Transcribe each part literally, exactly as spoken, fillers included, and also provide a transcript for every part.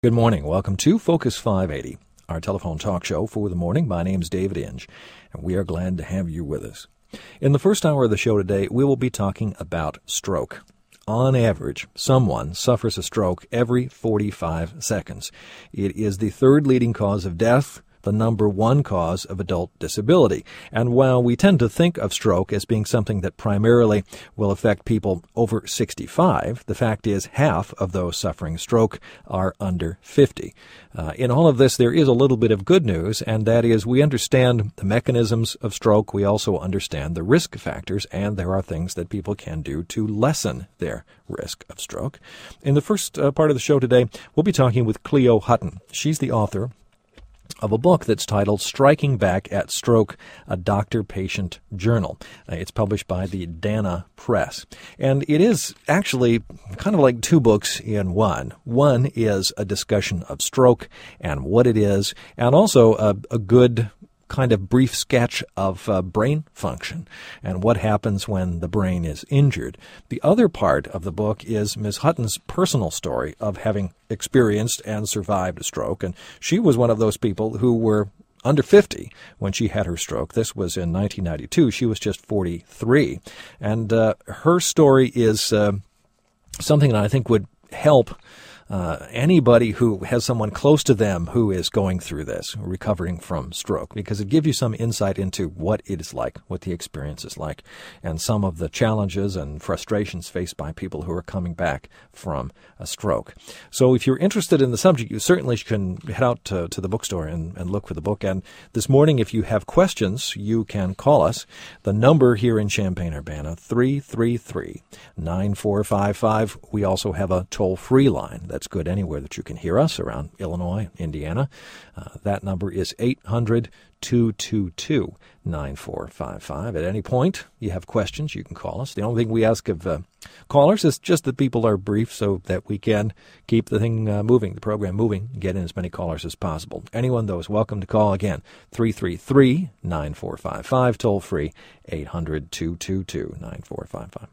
Good morning. Welcome to Focus five eighty, our telephone talk show for the morning. My name's David Inge, and we are glad to have you with us. In the first hour of the show today, we will be talking about stroke. On average, someone suffers a stroke every forty-five seconds. It is the third leading cause of death, the number one cause of adult disability. And while we tend to think of stroke as being something that primarily will affect people over sixty-five, the fact is half of those suffering stroke are under fifty. Uh, in all of this, there is a little bit of good news, and that is we understand the mechanisms of stroke. We also understand the risk factors, and there are things that people can do to lessen their risk of stroke. In the first uh, part of the show today, we'll be talking with Cleo Hutton. She's the author of a book that's titled Striking Back at Stroke, a Doctor-Patient Journal. Uh, it's published by the Dana Press. And it is actually kind of like two books in one. One is a discussion of stroke and what it is, and also a, a good kind of brief sketch of uh, brain function and what happens when the brain is injured. The other part of the book is Miz Hutton's personal story of having experienced and survived a stroke. And she was one of those people who were under fifty when she had her stroke. This was in nineteen ninety-two. She was just forty-three. And uh, her story is uh, something that I think would help Uh, anybody who has someone close to them who is going through this, recovering from stroke, because it gives you some insight into what it is like, what the experience is like, and some of the challenges and frustrations faced by people who are coming back from a stroke. So if you're interested in the subject, you certainly can head out to, to the bookstore and, and look for the book. And this morning, if you have questions, you can call us. The number here in Champaign-Urbana, three three three, nine four five five. We also have a toll-free line. That's good anywhere that you can hear us around Illinois, Indiana. Uh, that number is eight hundred, two two two, nine four five five. At any point you have questions, you can call us. The only thing we ask of uh, callers is just that people are brief so that we can keep the thing uh, moving, the program moving, get in as many callers as possible. Anyone, though, is welcome to call. Again, three three three, nine four five five, toll free, eight hundred, two two two, nine four five five.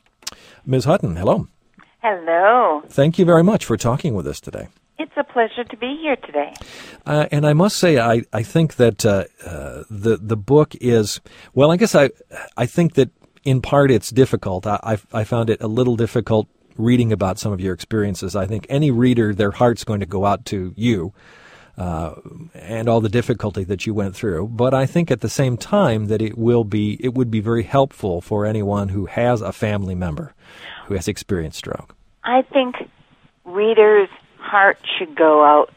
Miz Hutton, hello. Hello. Thank you very much for talking with us today. It's a pleasure to be here today. Uh, and I must say, I, I think that uh, uh, the the book is, well, I guess I I think that in part it's difficult. I, I, I found it a little difficult reading about some of your experiences. I think any reader, their heart's going to go out to you uh, and all the difficulty that you went through. But I think at the same time that it will be, it would be very helpful for anyone who has a family member who has experienced stroke. I think readers' heart should go out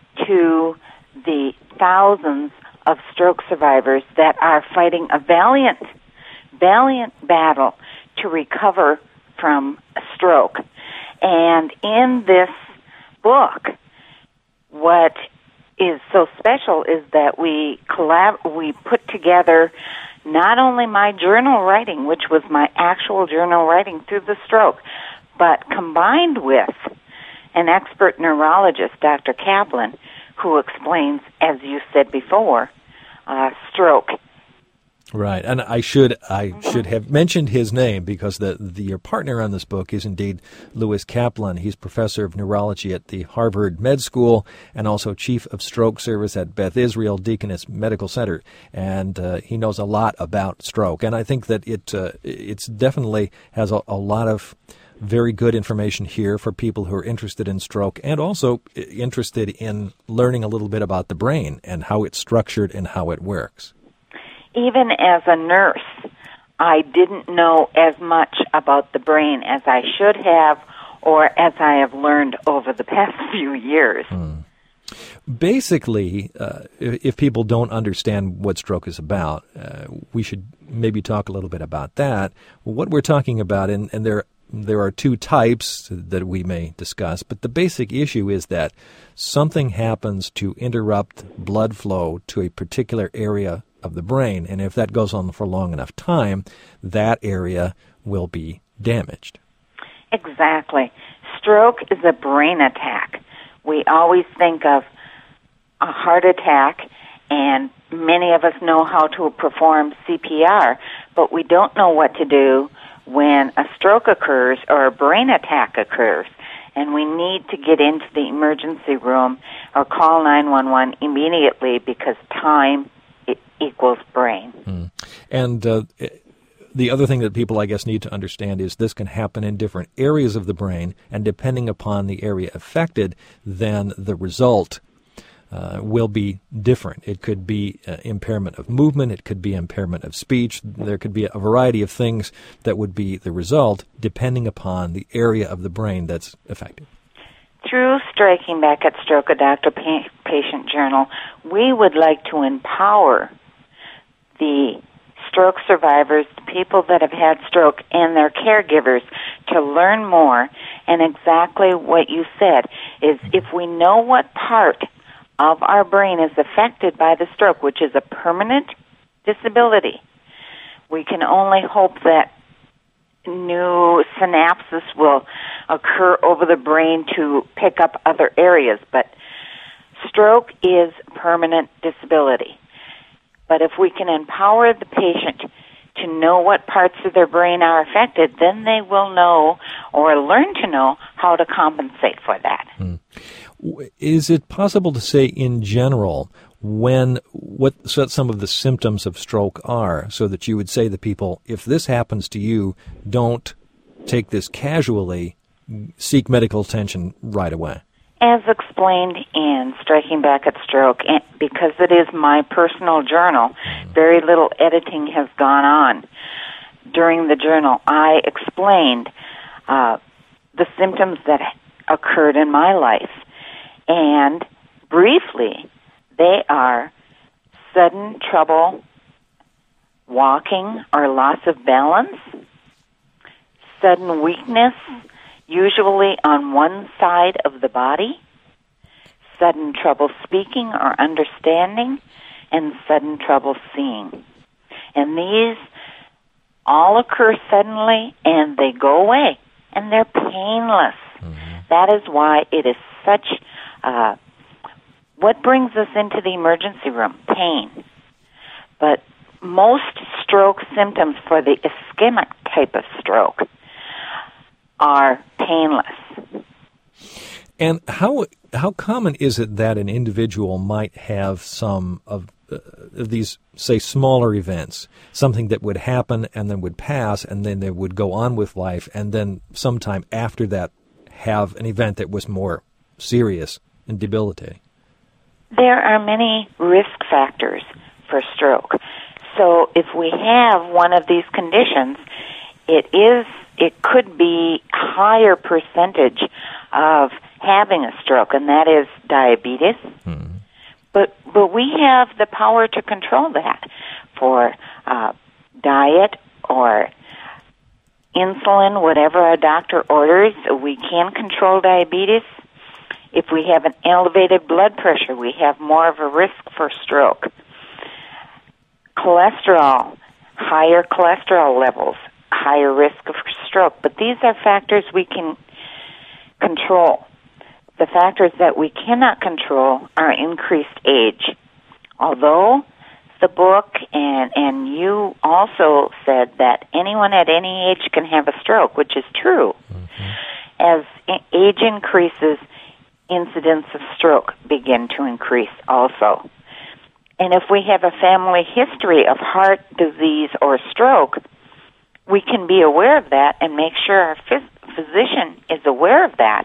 to the thousands of stroke survivors that are fighting a valiant, valiant battle to recover from a stroke. And in this book, what is so special is that we collab- we put together not only my journal writing, which was my actual journal writing through the stroke, but combined with an expert neurologist, Doctor Kaplan, who explains, as you said before, uh, stroke. Right, and I should I should have mentioned his name because the, the your partner on this book is indeed Louis Kaplan. He's professor of neurology at the Harvard Med School and also chief of stroke service at Beth Israel Deaconess Medical Center, and uh, he knows a lot about stroke. And I think that it uh, it's definitely has a, a lot of very good information here for people who are interested in stroke and also interested in learning a little bit about the brain and how it's structured and how it works. Even as a nurse, I didn't know as much about the brain as I should have or as I have learned over the past few years. Hmm. Basically, uh, if, if people don't understand what stroke is about, uh, we should maybe talk a little bit about that. What we're talking about, and, and there There are two types that we may discuss, but the basic issue is that something happens to interrupt blood flow to a particular area of the brain, and if that goes on for long enough time, that area will be damaged. Exactly. Stroke is a brain attack. We always think of a heart attack, and many of us know how to perform C P R, but we don't know what to do when a stroke occurs or a brain attack occurs. and we need to get into the emergency room or call nine one one immediately because time equals brain. Mm. And uh, the other thing that people, I guess, need to understand is this can happen in different areas of the brain, and depending upon the area affected, then the result uh, will be different. It could be uh, impairment of movement, it could be impairment of speech, there could be a variety of things that would be the result depending upon the area of the brain that's affected. Through Striking Back at Stroke, a doctor-patient journal, we would like to empower the stroke survivors, the people that have had stroke, and their caregivers to learn more. And exactly what you said is if we know what part of our brain is affected by the stroke, which is a permanent disability, we can only hope that new synapses will occur over the brain to pick up other areas. But stroke is permanent disability. But if we can empower the patient to know what parts of their brain are affected, then they will know or learn to know how to compensate for that. Hmm. Is it possible to say in general when what some of the symptoms of stroke are, so that you would say to people, if this happens to you, don't take this casually, seek medical attention right away? As explained in Striking Back at Stroke, and because it is my personal journal, very little editing has gone on. During the journal, I explained uh, the symptoms that occurred in my life. And briefly, they are sudden trouble walking or loss of balance, sudden weakness, usually on one side of the body, sudden trouble speaking or understanding, and sudden trouble seeing. And these all occur suddenly, and they go away, and they're painless. Mm-hmm. That is why it is such, uh, what brings us into the emergency room? Pain. But most stroke symptoms for the ischemic type of stroke are painless. And how how common is it that an individual might have some of, uh, of these, say, smaller events, something that would happen and then would pass, and then they would go on with life, and then sometime after that have an event that was more serious and debilitating? There are many risk factors for stroke. So if we have one of these conditions, it is it could be a higher percentage of having a stroke, and that is diabetes. Mm-hmm. But but we have the power to control that for uh, diet or insulin, whatever a doctor orders. We can control diabetes. If we have an elevated blood pressure, we have more of a risk for stroke. Cholesterol, higher cholesterol levels, higher risk of stroke. But these are factors we can control. The factors that we cannot control are increased age. Although the book and, and you also said that anyone at any age can have a stroke, which is true. Mm-hmm. As age increases, incidence of stroke begin to increase also. And if we have a family history of heart disease or stroke, we can be aware of that and make sure our phys- physician is aware of that.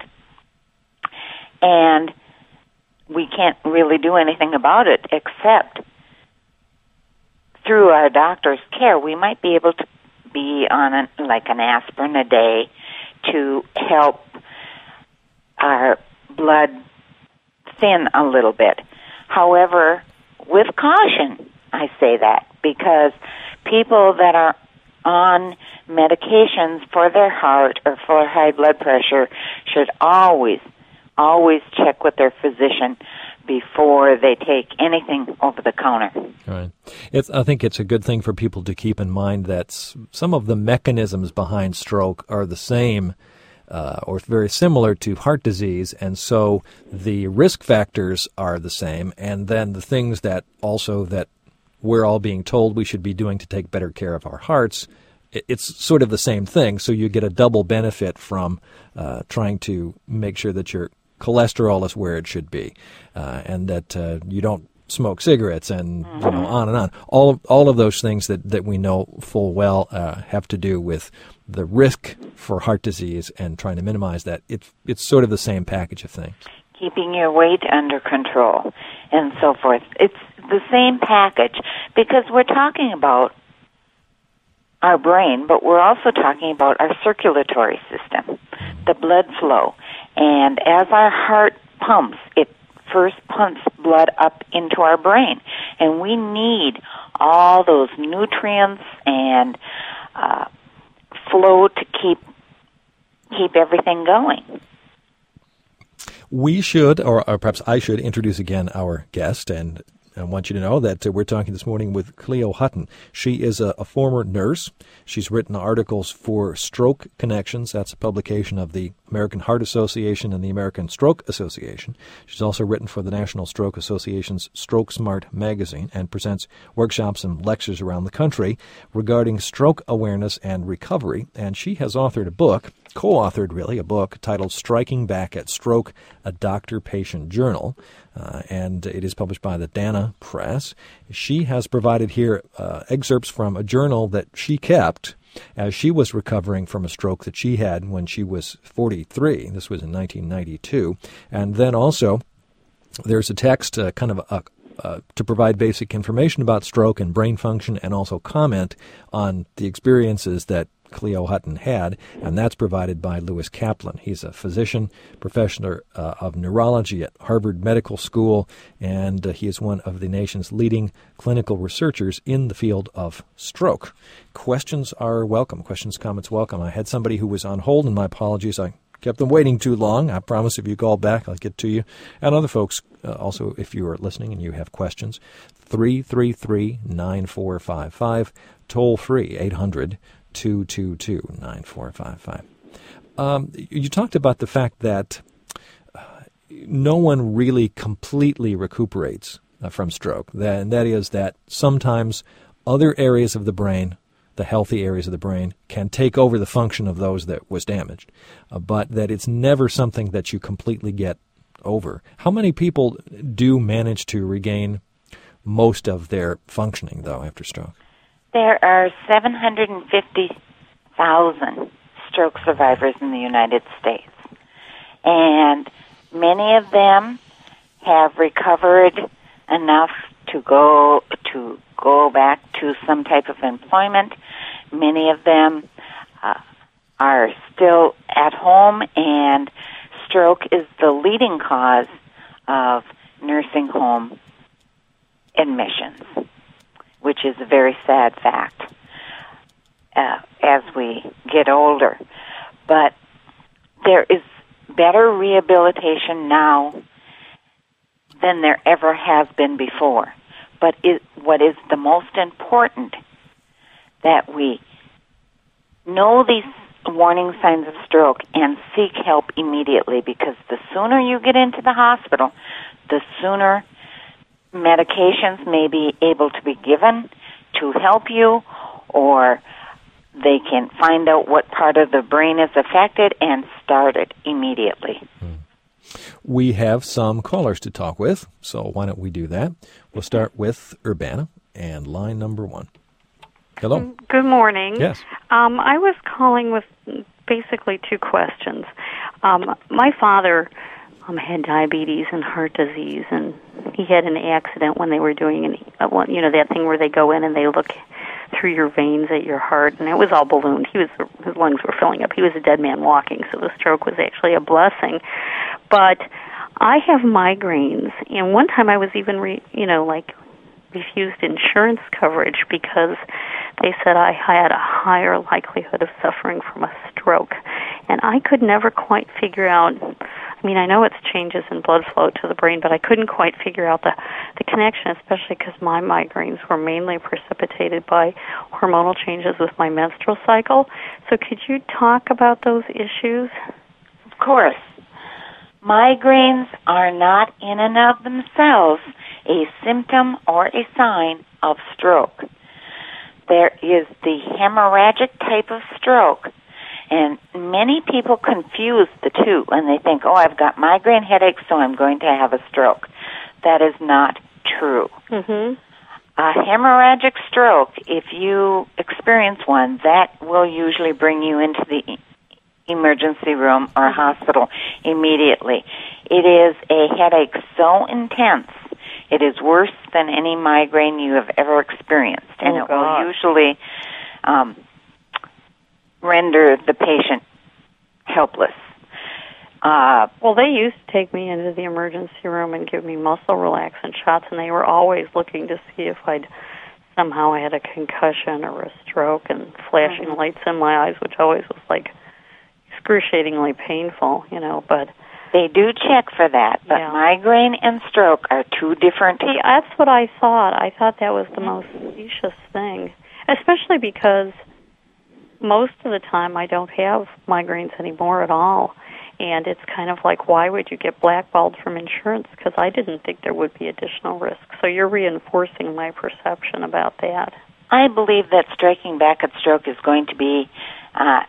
And we can't really do anything about it except through our doctor's care. We might be able to be on a, like an aspirin a day to help our blood thin a little bit. However, with caution, I say that, because people that are on medications for their heart or for high blood pressure should always, always check with their physician before they take anything over the counter. Right. It's, I think it's a good thing for people to keep in mind that some of the mechanisms behind stroke are the same Uh, or very similar to heart disease, and so the risk factors are the same, and then the things that also that we're all being told we should be doing to take better care of our hearts it's sort of the same thing. So you get a double benefit from uh, trying to make sure that your cholesterol is where it should be, uh, and that uh, you don't smoke cigarettes, and you know, on and on. All of, all of those things that, that we know full well uh, have to do with the risk for heart disease and trying to minimize that. It's it's sort of the same package of things. Keeping your weight under control and so forth. It's the same package because we're talking about our brain, but we're also talking about our circulatory system, the blood flow. And as our heart pumps, it first pumps blood up into our brain. And we need all those nutrients and uh, flow to keep keep everything going. We should, or, or perhaps I should, introduce again our guest, and I want you to know that uh, we're talking this morning with Cleo Hutton. She is a, a former nurse. She's written articles for Stroke Connections. That's a publication of the American Heart Association and the American Stroke Association. She's also written for the National Stroke Association's Stroke Smart magazine and presents workshops and lectures around the country regarding stroke awareness and recovery. And she has authored a book, co-authored really, a book titled Striking Back at Stroke, a Doctor-Patient Journal. Uh, and it is published by the Dana Press. She has provided here uh, excerpts from a journal that she kept as she was recovering from a stroke that she had when she was forty-three. This was in nineteen ninety-two. And then also there's a text, uh, kind of a, uh, to provide basic information about stroke and brain function, and also comment on the experiences that Cleo Hutton had, and that's provided by Lewis Kaplan. He's a physician, professor uh, of neurology at Harvard Medical School, and uh, he is one of the nation's leading clinical researchers in the field of stroke. Questions are welcome. Questions, comments, welcome. I had somebody who was on hold, and my apologies. I kept them waiting too long. I promise if you call back, I'll get to you. And other folks, uh, also, if you are listening and you have questions, three three three, nine four five five, toll free, eight hundred, two two two, nine four five five. Um, you talked about the fact that uh, no one really completely recuperates uh, from stroke, that, and that is that sometimes other areas of the brain, the healthy areas of the brain, can take over the function of those that was damaged, uh, but that it's never something that you completely get over. How many people do manage to regain most of their functioning, though, after stroke? There are seven hundred fifty thousand stroke survivors in the United States, and many of them have recovered enough to go to go back to some type of employment. Many of them uh, are still at home, and stroke is the leading cause of nursing home admissions, which is a very sad fact uh, as we get older. But there is better rehabilitation now than there ever has been before. But it, what is the most important, that we know these warning signs of stroke and seek help immediately, because the sooner you get into the hospital, the sooner medications may be able to be given to help you, or they can find out what part of the brain is affected and start it immediately. We have some callers to talk with, so why don't we do that? We'll start with Urbana and line number one. Hello. Good morning. Yes. Um, I was calling with basically two questions. Um, my father um, had diabetes and heart disease, and he had an accident when they were doing an, uh, you know, that thing where they go in and they look through your veins at your heart, and it was all ballooned. He was, his lungs were filling up. He was a dead man walking, so the stroke was actually a blessing. But I have migraines, and one time I was even, re, you know, like refused insurance coverage because they said I had a higher likelihood of suffering from a stroke. And I could never quite figure out, I mean, I know it's changes in blood flow to the brain, but I couldn't quite figure out the, the connection, especially because my migraines were mainly precipitated by hormonal changes with my menstrual cycle. So could you talk about those issues? Of course. Migraines are not in and of themselves a symptom or a sign of stroke. there is the hemorrhagic type of stroke. And many people confuse the two, and they think, oh, I've got migraine headaches, so I'm going to have a stroke. That is not true. Mm-hmm. A hemorrhagic stroke, if you experience one, that will usually bring you into the emergency room or hospital immediately. It is a headache so intense, it is worse than any migraine you have ever experienced, and oh, it God. will usually um, render the patient helpless. Uh, well, they used to take me into the emergency room and give me muscle relaxant shots, and they were always looking to see if I'd somehow had a concussion or a stroke, and flashing mm-hmm. lights in my eyes, which always was like excruciatingly painful, you know, but... They do check for that, but yeah. migraine and stroke are two different... See, that's what I thought. I thought that was the most specious thing, especially because most of the time I don't have migraines anymore at all. And it's kind of like, why would you get blackballed from insurance? Because I didn't think there would be additional risk. So you're reinforcing my perception about that. I believe that striking back at stroke is going to be, uh,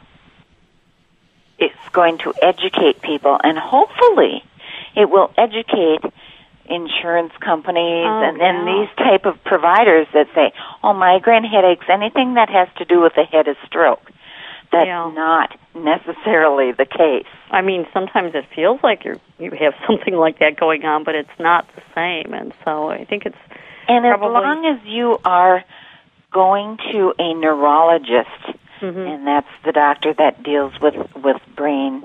it's going to educate people, and hopefully it will educate insurance companies oh, and then yeah. these type of providers that say, oh, migraine headaches, anything that has to do with the head is stroke. That's yeah. not necessarily the case. I mean, sometimes it feels like you you have something like that going on, but it's not the same. And so I think it's And probably... as long as you are going to a neurologist, mm-hmm. and that's the doctor that deals with, with brain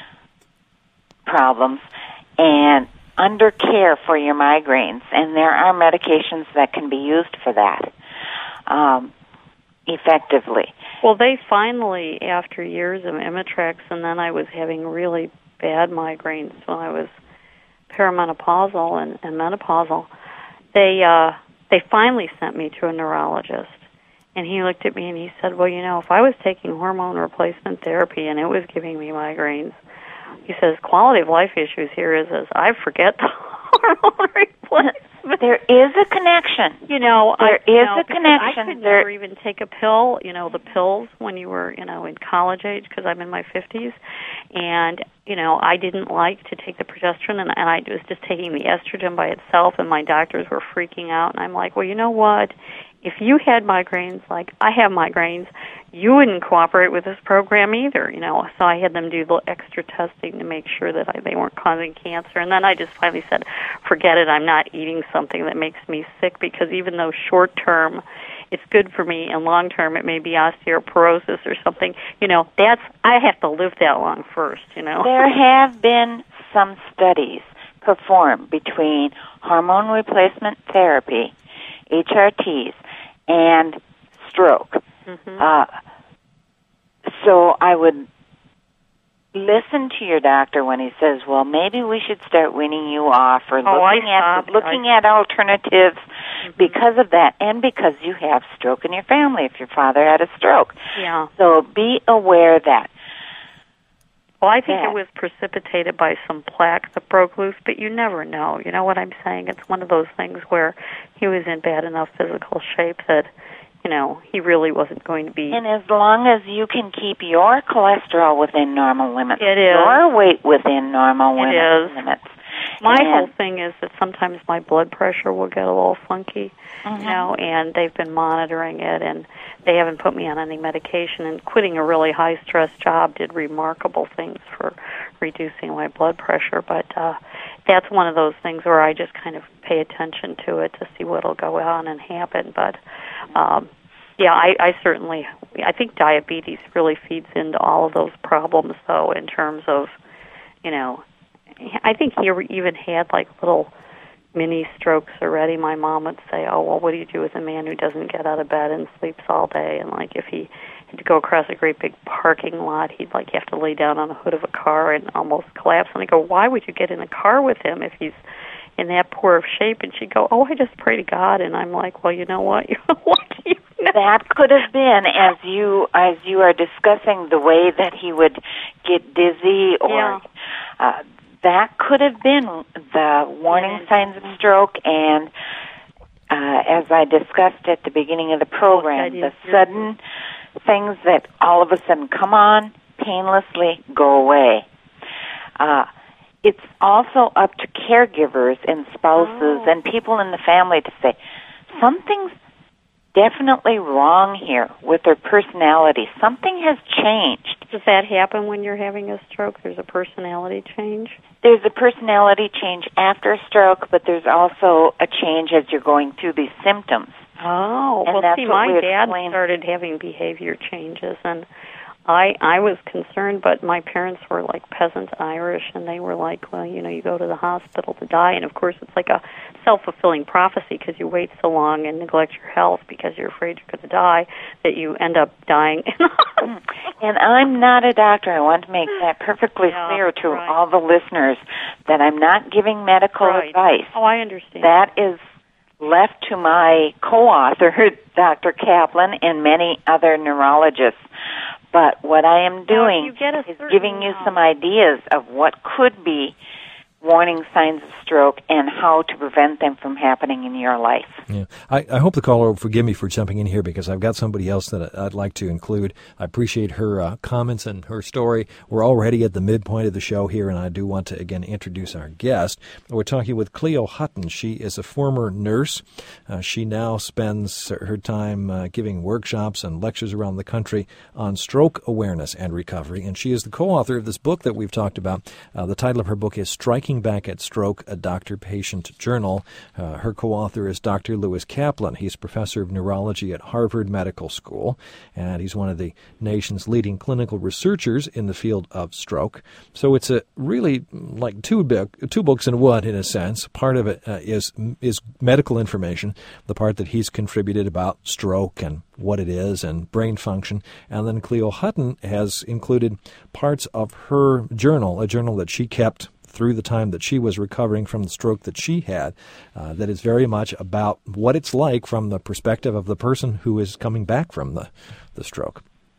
problems, and under care for your migraines, and there are medications that can be used for that um, effectively. Well, they finally, after years of Imitrex, and then I was having really bad migraines when I was perimenopausal and, and menopausal, they uh, they finally sent me to a neurologist. And he looked at me and he said, well, you know, if I was taking hormone replacement therapy and it was giving me migraines, he says, quality of life issues here is, is I forget the hormone replacement. There is a connection. You know, there I, is you know, a connection. I could there... never even take a pill, you know, the pills when you were, you know, in college age, because I'm in my fifties. And, you know, I didn't like to take the progesterone, and, and I was just taking the estrogen by itself, and my doctors were freaking out. And I'm like, well, you know what? If you had migraines like I have migraines, you wouldn't cooperate with this program either, you know. So I had them do the extra testing to make sure that I, they weren't causing cancer. And then I just finally said, forget it, I'm not eating something that makes me sick, because even though short-term it's good for me, and long-term it may be osteoporosis or something, you know, that's, I have to live that long first, you know. There have been some studies performed between hormone replacement therapy, H R Ts, and stroke. Mm-hmm. Uh, so I would listen to your doctor when he says, well, maybe we should start weaning you off, or oh, looking I at looking I... at alternatives mm-hmm. because of that, and because you have stroke in your family if your father had a stroke. Yeah. So be aware of that. Well, I think yeah. it was precipitated by some plaque that broke loose, but you never know. You know what I'm saying? It's one of those things where he was in bad enough physical shape that, you know, he really wasn't going to be... And as long as you can keep your cholesterol within normal limits, it is. your weight within normal it limit, is. limits. My and whole thing is that sometimes my blood pressure will get a little funky, mm-hmm. you know, and they've been monitoring it, and they haven't put me on any medication, and quitting a really high-stress job did remarkable things for reducing my blood pressure, but uh, that's one of those things where I just kind of pay attention to it to see what will go on and happen, but... Um, Yeah, I, I certainly, I think diabetes really feeds into all of those problems, though, in terms of, you know, I think he even had, like, little mini strokes already. My mom would say, oh, well, what do you do with a man who doesn't get out of bed and sleeps all day? And, like, if he had to go across a great big parking lot, he'd, like, have to lay down on the hood of a car and almost collapse. And I go, why would you get in a car with him if he's in that poor of shape? And she'd go, oh, I just pray to God. And I'm like, well, you know what? You're lucky. That could have been, as you as you are discussing the way that he would get dizzy, or yeah. uh, that could have been the warning yeah. signs of stroke. And as I discussed at the beginning of the program, the sudden things that all of a sudden come on, painlessly go away. Uh, it's also up to caregivers and spouses oh. and people in the family to say, something's definitely wrong here with their personality. Something has changed. Does that happen when you're having a stroke? There's a personality change? There's a personality change after a stroke, but there's also a change as you're going through these symptoms. Oh, and well, that's see, what my we dad explain. started having behavior changes, and I I was concerned, but my parents were like peasant Irish, and they were like, well, you know, you go to the hospital to die, and of course it's like a self-fulfilling prophecy because you wait so long and neglect your health because you're afraid you're going to die that you end up dying. And I'm not a doctor. I want to make that perfectly yeah, clear to right. all the listeners that I'm not giving medical right. advice. Oh, I understand. That is left to my co-author, Doctor Kaplan, and many other neurologists. But what I am doing is certain, giving you some ideas of what could be warning signs of stroke and how to prevent them from happening in your life. Yeah, I, I hope the caller will forgive me for jumping in here because I've got somebody else that I'd like to include. I appreciate her uh, comments and her story. We're already at the midpoint of the show here, and I do want to, again, introduce our guest. We're talking with Cleo Hutton. She is a former nurse. Uh, she now spends her time uh, giving workshops and lectures around the country on stroke awareness and recovery, and she is the co-author of this book that we've talked about. Uh, the title of her book is Striking Back at Stroke, a Doctor-Patient Journal. Uh, her co-author is Doctor Lewis Kaplan. He's professor of neurology at Harvard Medical School, and he's one of the nation's leading clinical researchers in the field of stroke. So it's a really like two book, two books in one, in a sense. Part of it uh, is is medical information, the part that he's contributed about stroke and what it is and brain function. And then Cleo Hutton has included parts of her journal, a journal that she kept through the time that she was recovering from the stroke that she had, uh, that is very much about what it's like from the perspective of the person who is coming back from the, the stroke.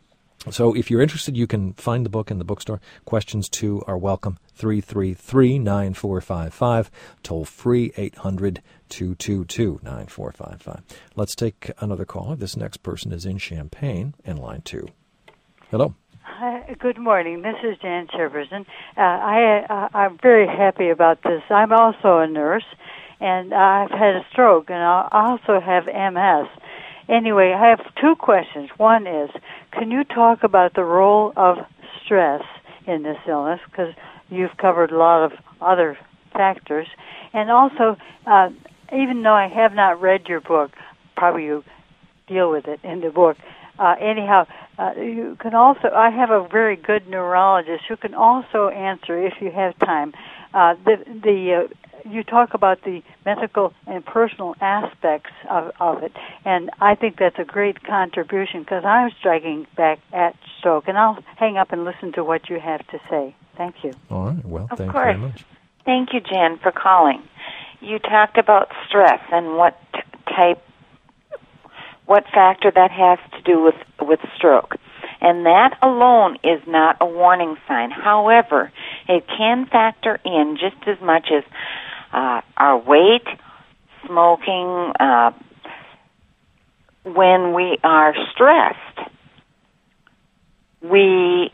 So if you're interested, you can find the book in the bookstore. Questions, too, are welcome. three three three, nine four five five, toll free eight hundred, two two two, nine four five five. Let's take another caller. This next person is in Champaign in line two. Hello. Hi, good morning. This is Jan Jefferson. Uh, I, uh, I'm very happy about this. I'm also a nurse, and I've had a stroke, and I also have M S. Anyway, I have two questions. One is, can you talk about the role of stress in this illness? Because you've covered a lot of other factors. And also, uh, even though I have not read your book, probably you deal with it in the book, Uh, anyhow, uh, you can also, I have a very good neurologist who can also answer, if you have time, uh, the, the uh, you talk about the medical and personal aspects of, of it, and I think that's a great contribution because I'm striking back at stroke, and I'll hang up and listen to what you have to say. Thank you. All right. Well, of thank course. you very much. Thank you, Jan, for calling. You talked about stress and what t- type what factor that has to do with, with stroke. And that alone is not a warning sign. However, it can factor in just as much as uh, our weight, smoking. Uh, when we are stressed, we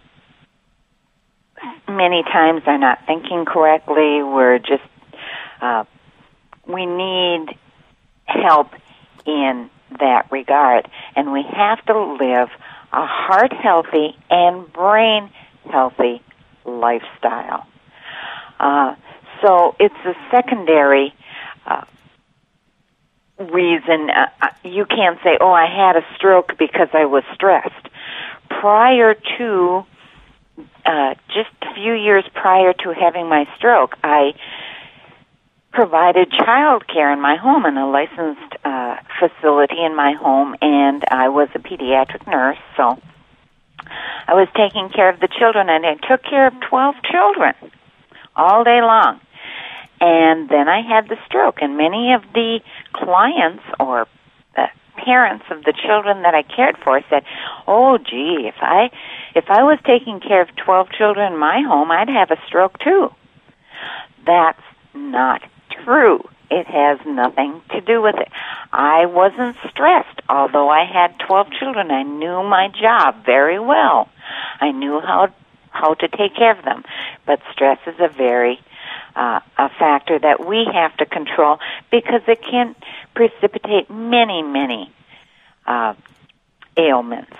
many times are not thinking correctly. We're just, uh, we need help in that regard, and we have to live a heart healthy and brain healthy lifestyle. Uh, so it's a secondary uh, reason. Uh, you can't say, "Oh, I had a stroke because I was stressed." Prior to uh, just a few years prior to having my stroke, I provided child care in my home in a licensed uh, facility in my home, and I was a pediatric nurse, so I was taking care of the children, and I took care of twelve children all day long. And then I had the stroke, and many of the clients or the parents of the children that I cared for said, "Oh, gee, if I if I was taking care of twelve children in my home, I'd have a stroke too." That's not true. it has nothing to do with it. I wasn't stressed. Although I had twelve children, I knew my job very well. I knew how how to take care of them. But stress is a very uh, a factor that we have to control because it can precipitate many, many uh, ailments.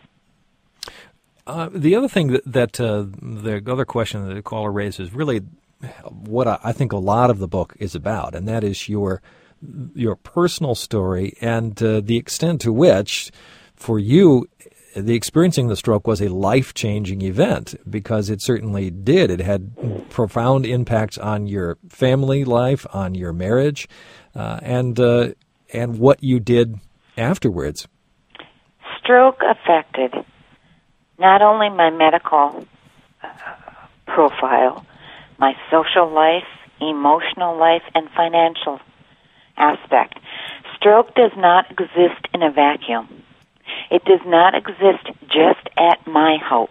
Uh, the other thing that, that uh, the other question that the caller raised is really what I, I think a lot of the book is about, and that is your your personal story and uh, the extent to which, for you, the experiencing the stroke was a life-changing event, because it certainly did. It had profound impacts on your family life, on your marriage, uh, and uh, and what you did afterwards. Stroke affected not only my medical uh, profile, my social life, emotional life, and financial aspect. Stroke does not exist in a vacuum. It does not exist just at my house,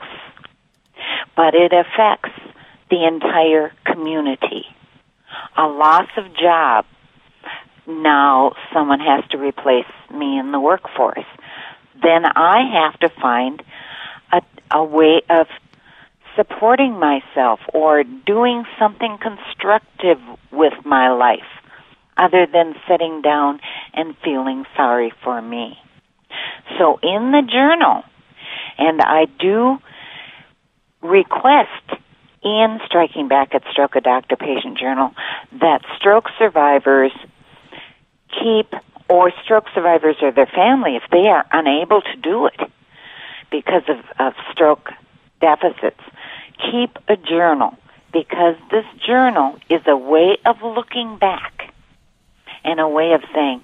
but it affects the entire community. A loss of job, now someone has to replace me in the workforce. Then I have to find a, a way of supporting myself or doing something constructive with my life other than sitting down and feeling sorry for me. So in the journal, and I do request in Striking Back at Stroke a Doctor Patient Journal that stroke survivors keep, or stroke survivors or their family, if they are unable to do it because of, of stroke deficits, keep a journal, because this journal is a way of looking back and a way of saying,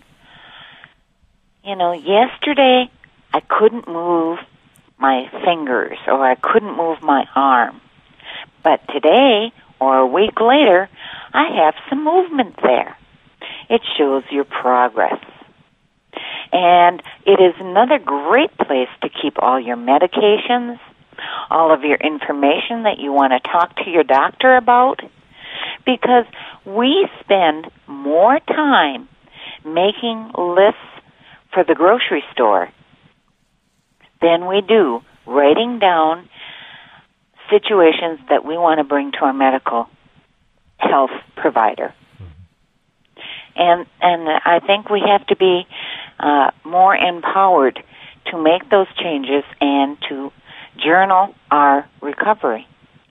you know, yesterday I couldn't move my fingers or I couldn't move my arm, but today or a week later I have some movement there. It shows your progress. And it is another great place to keep all your medications, all of your information that you want to talk to your doctor about, because we spend more time making lists for the grocery store than we do writing down situations that we want to bring to our medical health provider. And and I think we have to be uh, more empowered to make those changes and to journal our recovery.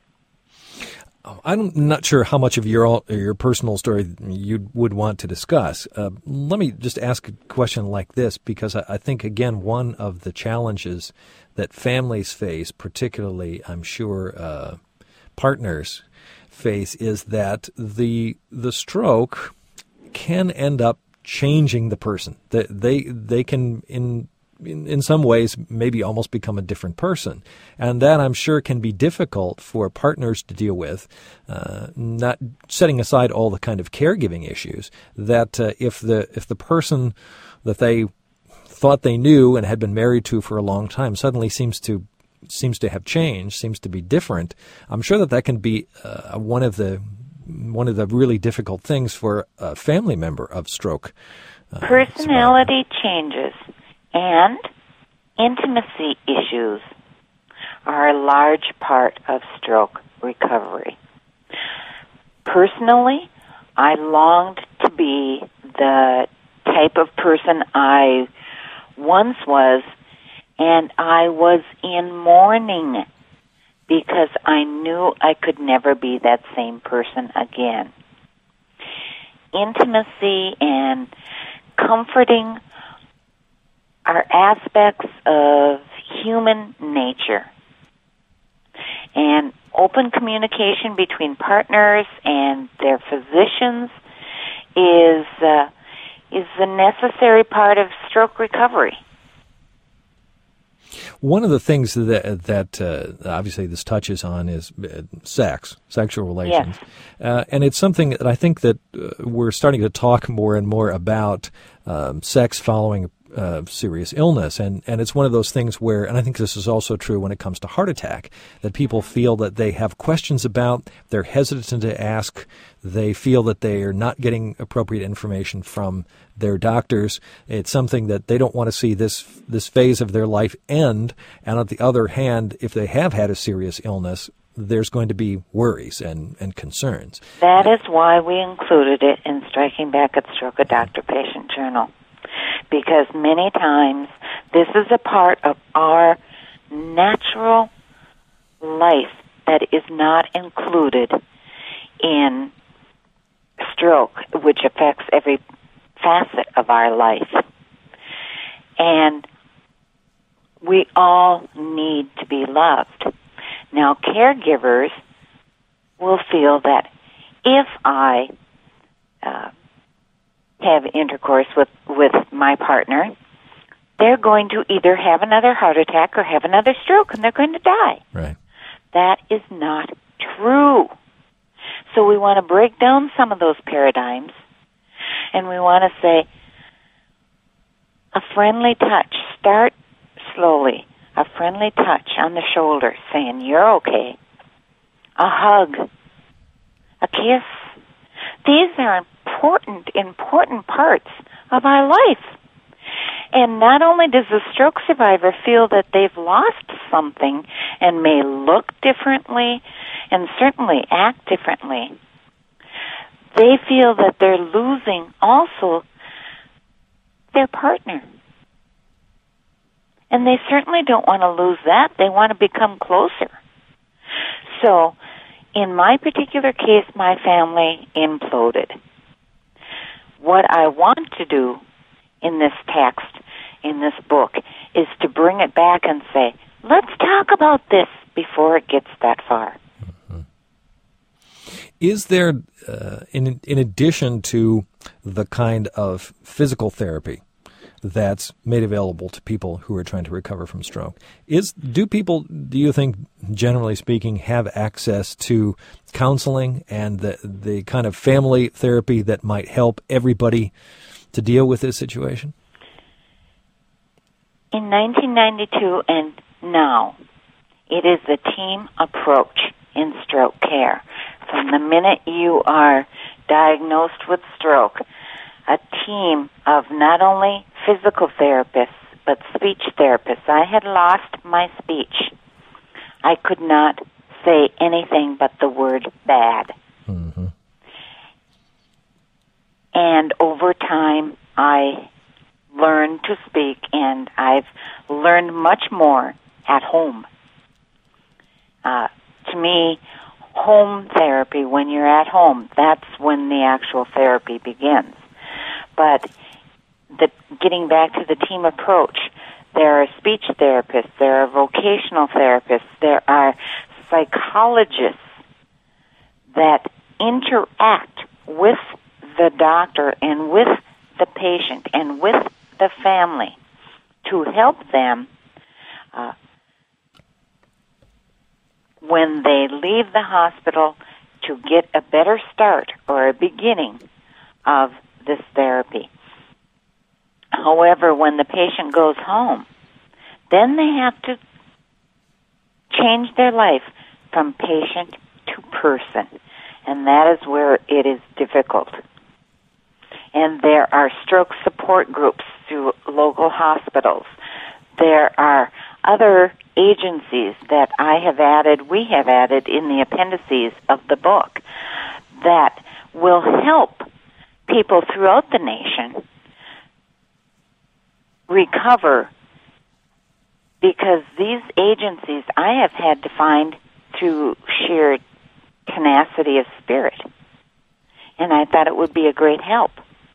I'm not sure how much of your your personal story you would want to discuss. Uh, let me just ask a question like this, because I, I think, again, one of the challenges that families face, particularly, I'm sure, uh, partners face, is that the the stroke can end up changing the person. They they, they can, in In, in some ways, maybe almost become a different person. And that, I'm sure, can be difficult for partners to deal with, uh, not setting aside all the kind of caregiving issues, that uh, if the if the person that they thought they knew and had been married to for a long time suddenly seems to seems to have changed, seems to be different, I'm sure that that can be uh, one of the one of the really difficult things for a family member of stroke. Uh, Personality survivor. changes. And intimacy issues are a large part of stroke recovery. Personally, I longed to be the type of person I once was, and I was in mourning because I knew I could never be that same person again. Intimacy and comforting are aspects of human nature. And open communication between partners and their physicians is uh, is a necessary part of stroke recovery. One of the things that that uh, obviously this touches on is uh, sex, sexual relations, yes. uh, and it's something that I think that uh, we're starting to talk more and more about, um, sex following uh, serious illness. And, and it's one of those things where, and I think this is also true when it comes to heart attack, that people feel that they have questions about, they're hesitant to ask, they feel that they are not getting appropriate information from their doctors. It's something that they don't want to see this this phase of their life end. And on the other hand, if they have had a serious illness, there's going to be worries and, and concerns. That is why we included it in Striking Back at Stroke, a doctor-patient journal. Because many times this is a part of our natural life that is not included in stroke, which affects every facet of our life. And we all need to be loved. Now, caregivers will feel that if I uh, have intercourse with, with my partner, they're going to either have another heart attack or have another stroke, and they're going to die. Right. That is not true. So we want to break down some of those paradigms, and we want to say, a friendly touch. Start slowly. A friendly touch on the shoulder saying, you're okay. A hug. A kiss. These are important, important parts of our life. And not only does the stroke survivor feel that they've lost something and may look differently and certainly act differently, they feel that they're losing also their partner. And they certainly don't want to lose that. They want to become closer. So, in my particular case, my family imploded. What I want to do in this text, in this book, is to bring it back and say, let's talk about this before it gets that far. Mm-hmm. Is there, uh, in in addition to the kind of physical therapy that's made available to people who are trying to recover from stroke, is do people, do you think, generally speaking, have access to counseling and the the kind of family therapy that might help everybody to deal with this situation? In nineteen ninety-two and now, it is the team approach in stroke care. From the minute you are diagnosed with stroke, a team of not only physical therapists, but speech therapists. I had lost my speech. I could not say anything but the word bad. Mm-hmm. And over time, I learned to speak, and I've learned much more at home. Uh, to me, home therapy, when you're at home, that's when the actual therapy begins. But the, getting back to the team approach, there are speech therapists, there are vocational therapists, there are psychologists that interact with the doctor and with the patient and with the family to help them uh, when they leave the hospital to get a better start or a beginning of this therapy. However, when the patient goes home, then they have to change their life from patient to person, and that is where it is difficult. And there are stroke support groups through local hospitals. There are other agencies that I have added, we have added in the appendices of the book that will help people throughout the nation recover, because these agencies I have had to find through sheer tenacity of spirit. And I thought it would be a great help.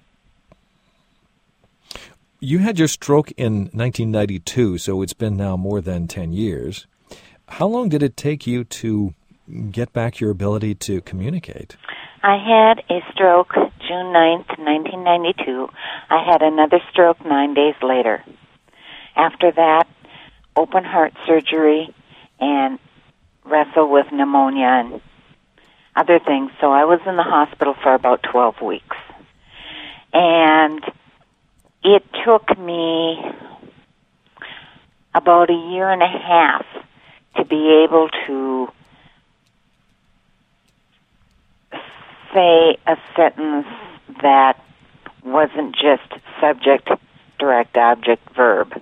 You had your stroke in nineteen ninety-two, so it's been now more than ten years. How long did it take you to get back your ability to communicate? I had a stroke June ninth, nineteen ninety-two. I had another stroke nine days later. After that, open heart surgery and wrestle with pneumonia and other things. So I was in the hospital for about twelve weeks. And it took me about a year and a half to be able to say a sentence that wasn't just subject, direct, object, verb.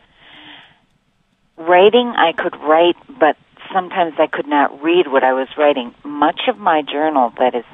Writing, I could write, but sometimes I could not read what I was writing. Much of my journal that is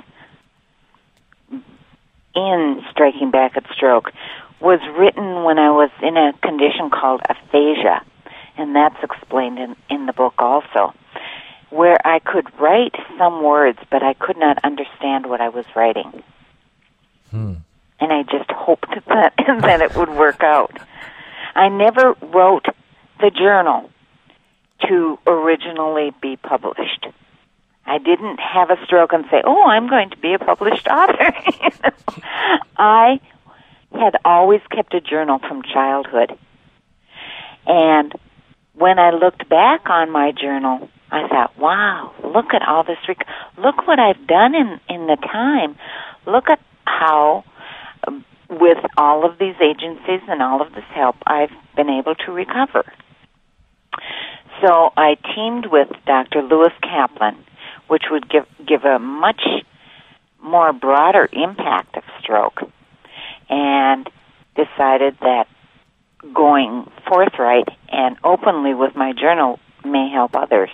in Striking Back at Stroke was written when I was in a condition called aphasia, and that's explained in, in the book also, where I could write some words, but I could not understand what I was writing. Hmm. And I just hoped that, that it would work out. I never wrote the journal to originally be published. I didn't have a stroke and say, oh, I'm going to be a published author. I had always kept a journal from childhood. And when I looked back on my journal, I thought, wow, look at all this. Rec- look what I've done in, in the time. Look at how, um, with all of these agencies and all of this help, I've been able to recover. So I teamed with Doctor Lewis Kaplan, which would give give a much more broader impact of stroke, and decided that going forthright and openly with my journal may help others.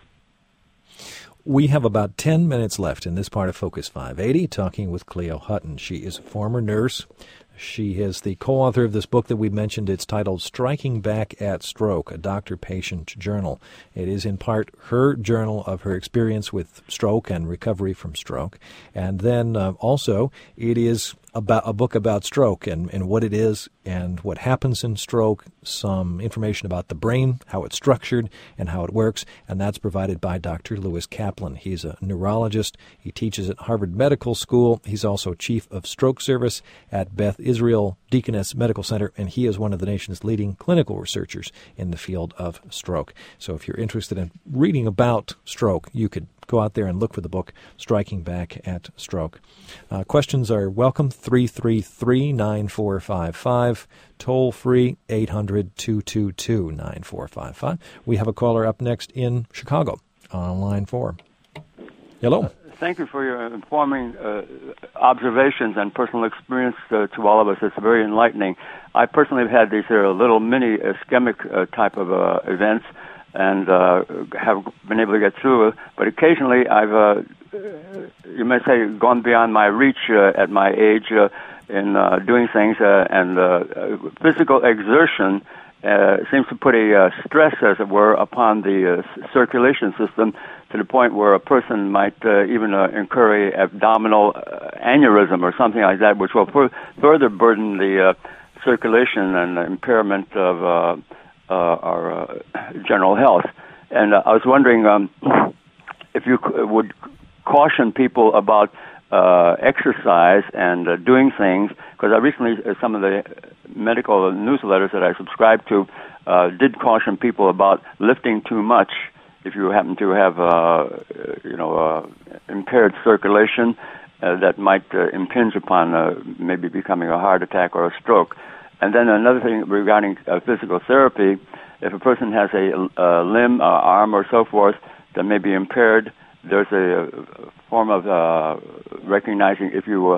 We have about ten minutes left in this part of Focus five eighty, talking with Cleo Hutton. She is a former nurse. She is the co-author of this book that we mentioned. It's titled Striking Back at Stroke, a doctor-patient journal. It is in part her journal of her experience with stroke and recovery from stroke. And then uh, also it is about a book about stroke and, and what it is and what happens in stroke, some information about the brain, how it's structured, and how it works, and that's provided by Doctor Lewis Kaplan. He's a neurologist. He teaches at Harvard Medical School. He's also chief of stroke service at Beth Israel Deaconess Medical Center, and he is one of the nation's leading clinical researchers in the field of stroke. So if you're interested in reading about stroke, you could go out there and look for the book, Striking Back at Stroke. Uh, questions are welcome, three three three, nine four five five, toll free, eight hundred, two two two, nine four five five. We have a caller up next in Chicago on line four. Hello. Uh, thank you for your informing uh, observations and personal experience uh, to all of us. It's very enlightening. I personally have had these uh, little mini ischemic uh, type of uh, events, and uh, have been able to get through it. But occasionally I've, uh, you may say, gone beyond my reach uh, at my age uh, in uh, doing things, uh, and uh, physical exertion uh, seems to put a uh, stress, as it were, upon the uh, circulation system to the point where a person might uh, even uh, incur a abdominal uh, aneurysm or something like that, which will fur- further burden the uh, circulation and impairment of uh, Uh, our uh, general health. And uh, I was wondering um, if you c- would caution people about uh, exercise and uh, doing things, because I recently, uh, some of the medical newsletters that I subscribe to uh, did caution people about lifting too much if you happen to have, uh, you know, uh, impaired circulation uh, that might uh, impinge upon uh, maybe becoming a heart attack or a stroke. And then another thing regarding uh, physical therapy, if a person has a, a limb, uh, arm, or so forth that may be impaired, there's a, a form of uh, recognizing if you uh,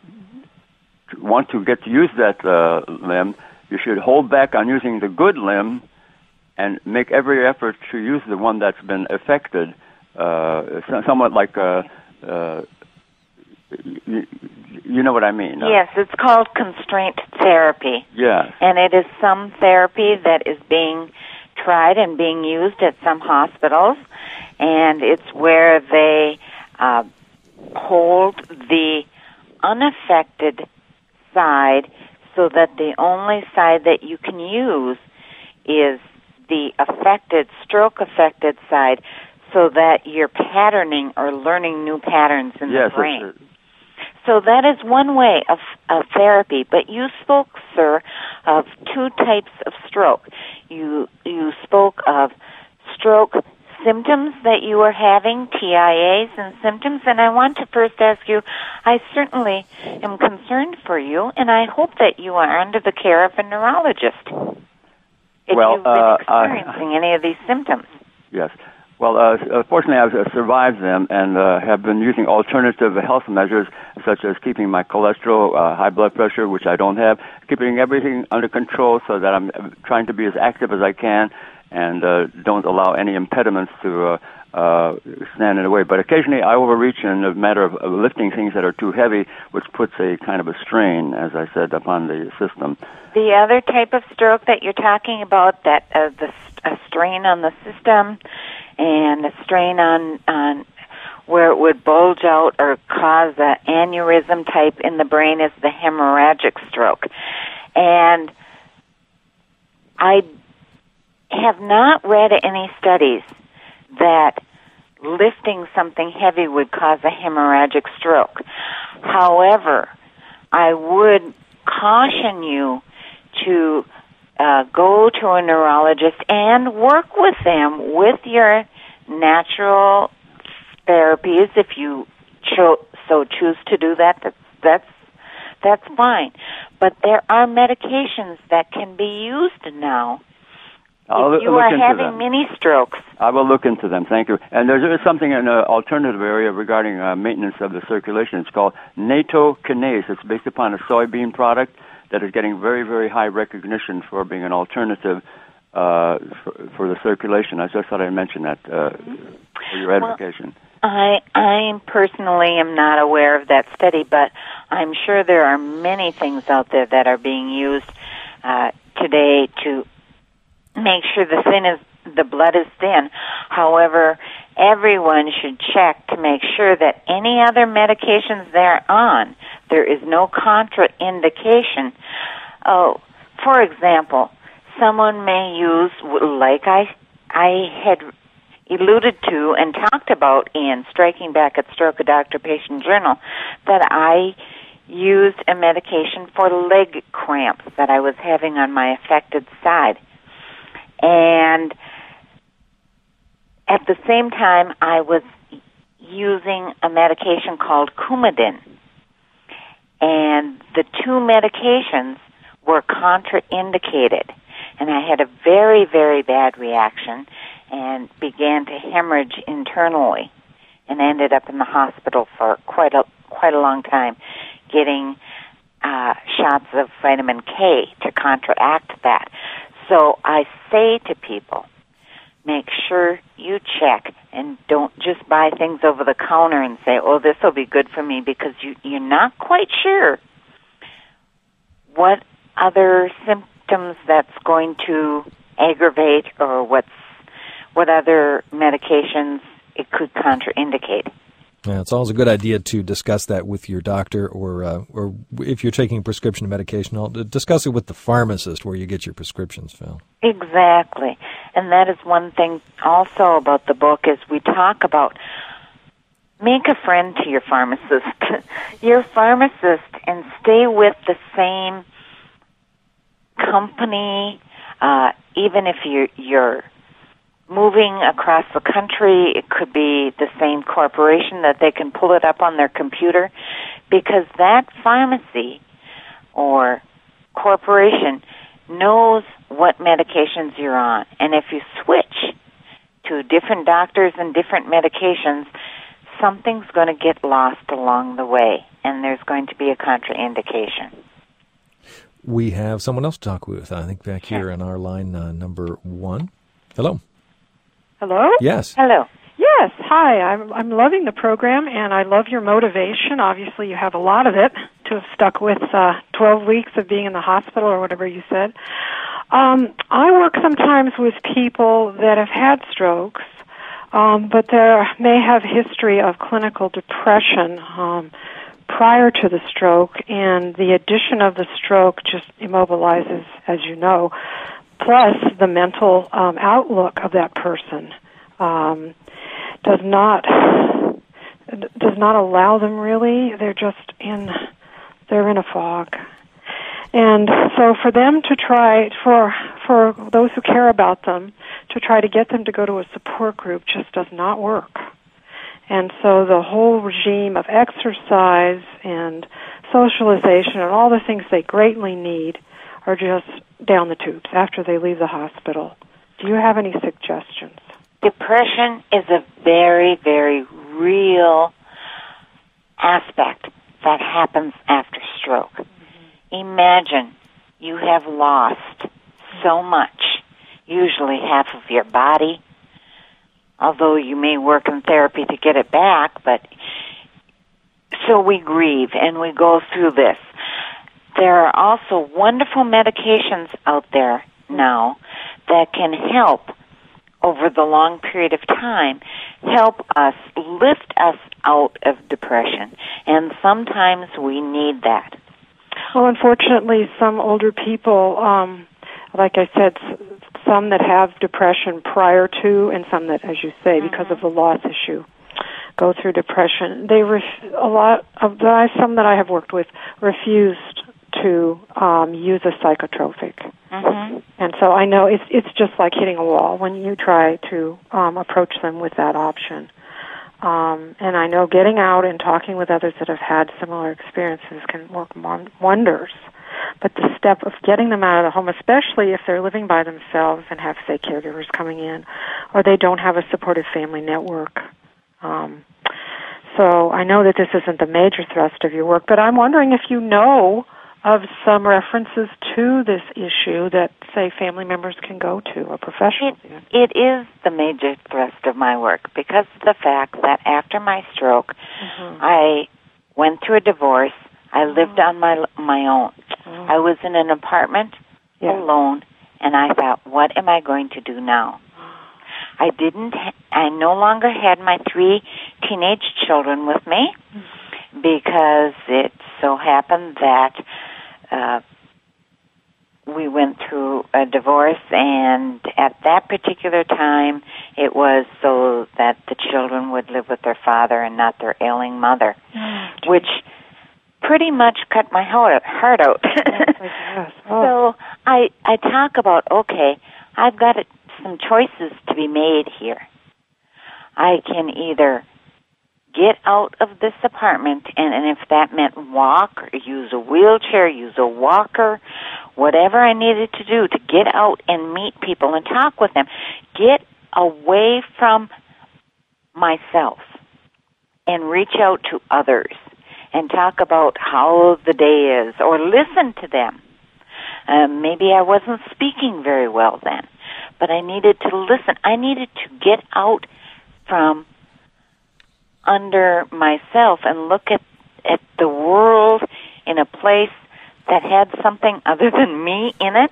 want to get to use that uh, limb, you should hold back on using the good limb and make every effort to use the one that's been affected, uh, somewhat like a... Uh, You, you know what I mean? Yes, it's called constraint therapy. Yes. And it is some therapy that is being tried and being used at some hospitals, and it's where they uh, hold the unaffected side so that the only side that you can use is the affected, stroke-affected side, so that you're patterning or learning new patterns in yes, the brain. It's, So that is one way of, of therapy. But you spoke, sir, of two types of stroke. You you spoke of stroke symptoms that you are having, T I As and symptoms, and I want to first ask you, I certainly am concerned for you, and I hope that you are under the care of a neurologist if well, you've been uh, experiencing uh, any of these symptoms. Yes. Well, uh, fortunately, I've uh, survived them and uh, have been using alternative health measures, such as keeping my cholesterol, uh, high blood pressure, which I don't have, keeping everything under control so that I'm trying to be as active as I can and uh, don't allow any impediments to uh, uh, stand in the way. But occasionally I overreach in a matter of, of lifting things that are too heavy, which puts a kind of a strain, as I said, upon the system. The other type of stroke that you're talking about, that uh, the a strain on the system and a strain on, on where it would bulge out or cause an aneurysm type in the brain, is the hemorrhagic stroke. And I have not read any studies that lifting something heavy would cause a hemorrhagic stroke. However, I would caution you to uh, go to a neurologist and work with them with your natural therapies. If you cho- so choose to do that, that's, that's that's fine. But there are medications that can be used now. I'll if you look are into having them. mini strokes. I will look into them. Thank you. And there's something in an alternative area regarding uh, maintenance of the circulation. It's called nattokinase. It's based upon a soybean product that is getting very, very high recognition for being an alternative uh, for, for the circulation. I just thought I'd mention that uh, for your edification. Well, I, I personally am not aware of that study, but I'm sure there are many things out there that are being used uh, today to make sure the thin is the blood is thin. However, everyone should check to make sure that any other medications they're on, there is no contraindication. Oh, for example, someone may use, like I I had alluded to and talked about in Striking Back at Stroke, a Doctor-Patient Journal, that I used a medication for leg cramps that I was having on my affected side. And at the same time, I was using a medication called Coumadin. And the two medications were contraindicated. And I had a very, very bad reaction and began to hemorrhage internally and ended up in the hospital for quite a, quite a long time, getting uh, shots of vitamin K to counteract that. So I say to people, make sure you check and don't just buy things over the counter and say, oh, this will be good for me, because you, you're not quite sure what other symptoms that's going to aggravate or what's, what other medications it could contraindicate. Yeah, it's always a good idea to discuss that with your doctor, or uh, or if you're taking prescription medication, I'll discuss it with the pharmacist where you get your prescriptions filled. Exactly. And that is one thing also about the book, is we talk about make a friend to your pharmacist. Your pharmacist, and stay with the same company, uh, even if you're, you're moving across the country, it could be the same corporation that they can pull it up on their computer, because that pharmacy or corporation knows what medications you're on. And if you switch to different doctors and different medications, something's going to get lost along the way, and there's going to be a contraindication. We have someone else to talk with, I think, back here on our line uh, number one. Hello. Hello? Yes. Hello. Yes, hi. I'm I'm loving the program, and I love your motivation. Obviously, you have a lot of it to have stuck with uh, twelve weeks of being in the hospital or whatever you said. Um, I work sometimes with people that have had strokes, um, but they may have history of clinical depression um, prior to the stroke, and the addition of the stroke just immobilizes, as you know, plus the mental um, outlook of that person um, does not does not allow them really. They're just in they're in a fog, and so for them to try for for those who care about them to try to get them to go to a support group just does not work. And so the whole regime of exercise and socialization and all the things they greatly need are just down the tubes after they leave the hospital. Do you have any suggestions? Depression is a very, very real aspect that happens after stroke. Mm-hmm. Imagine you have lost so much, usually half of your body, although you may work in therapy to get it back, but so we grieve and we go through this. There are also wonderful medications out there now that can help over the long period of time, help us, lift us out of depression. And sometimes we need that. Well, unfortunately, some older people, um, like I said, some that have depression prior to, and some that, as you say, mm-hmm. because of the loss issue, go through depression. They ref- a lot of the, some that I have worked with refused to um, use a psychotropic, mm-hmm. and so I know it's it's just like hitting a wall when you try to um, approach them with that option. Um, and I know getting out and talking with others that have had similar experiences can work wonders. But the step of getting them out of the home, especially if they're living by themselves and have, say, caregivers coming in, or they don't have a supportive family network. Um, so I know that this isn't the major thrust of your work, but I'm wondering if you know of some references to this issue that, say, family members can go to, or professionals. It, it is the major thrust of my work because of the fact that after my stroke, mm-hmm. I went through a divorce. I lived on my my own. Oh. I was in an apartment yeah. alone, and I thought, what am I going to do now? I didn't. Ha- I no longer had my three teenage children with me mm-hmm. because it so happened that uh, we went through a divorce, and at that particular time, it was so that the children would live with their father and not their ailing mother, oh, which pretty much cut my heart out. Yes. Oh. So I I talk about, okay, I've got some choices to be made here. I can either get out of this apartment, and, and if that meant walk or use a wheelchair, use a walker, whatever I needed to do to get out and meet people and talk with them, get away from myself and reach out to others and talk about how the day is, or listen to them. Um, maybe I wasn't speaking very well then, but I needed to listen. I needed to get out from under myself and look at, at the world in a place that had something other than me in it,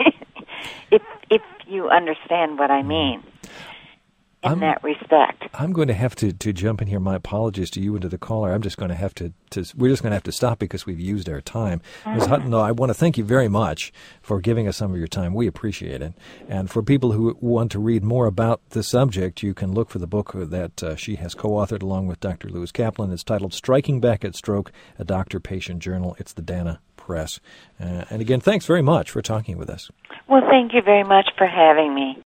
if if you understand what I mean. In I'm, that respect. I'm going to have to, to jump in here. My apologies to you and to the caller. I'm just going to have to, to we're just going to have to stop because we've used our time. Mm-hmm. Miz Hutton, though, I want to thank you very much for giving us some of your time. We appreciate it. And for people who want to read more about the subject, you can look for the book that uh, she has co-authored along with Doctor Lewis Kaplan. It's titled Striking Back at Stroke, a Doctor-Patient Journal. It's the Dana Press. Uh, and again, thanks very much for talking with us. Well, thank you very much for having me.